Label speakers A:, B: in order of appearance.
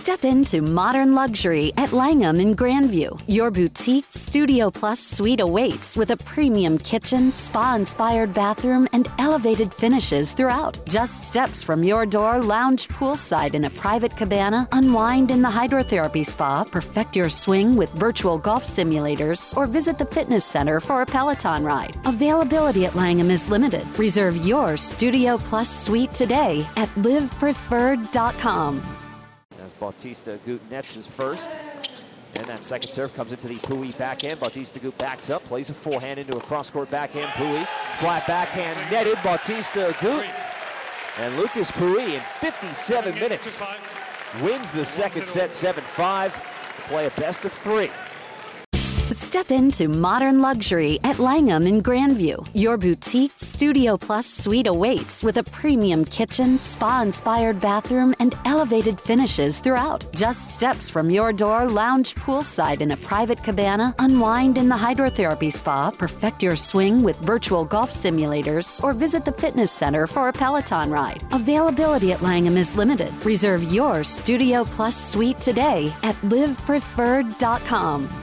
A: Step into modern luxury at Langham in Grandview. Your boutique Studio Plus suite awaits with a premium kitchen, spa-inspired bathroom, and elevated finishes throughout. Just steps from your door, lounge poolside in a private cabana, unwind in the hydrotherapy spa, perfect your swing with virtual golf simulators, or visit the fitness center for a Peloton ride. Availability at Langham is limited. Reserve your Studio Plus suite today at livepreferred.com.
B: As Bautista Agut nets his first. And that second serve comes into the Pouille backhand. Bautista Agut backs up, plays a forehand into a cross-court backhand. Pouille, flat backhand netted. Bautista Agut. And Lucas Pouille in 57 minutes wins the second set 7-5 to play a best of 3.
A: Step into modern luxury at Langham in Grandview. Your boutique Studio Plus suite awaits with a premium kitchen, spa-inspired bathroom, and elevated finishes throughout. Just steps from your door, lounge poolside in a private cabana, unwind in the hydrotherapy spa, perfect your swing with virtual golf simulators, or visit the fitness center for a Peloton ride. Availability at Langham is limited. Reserve your Studio Plus suite today at livepreferred.com.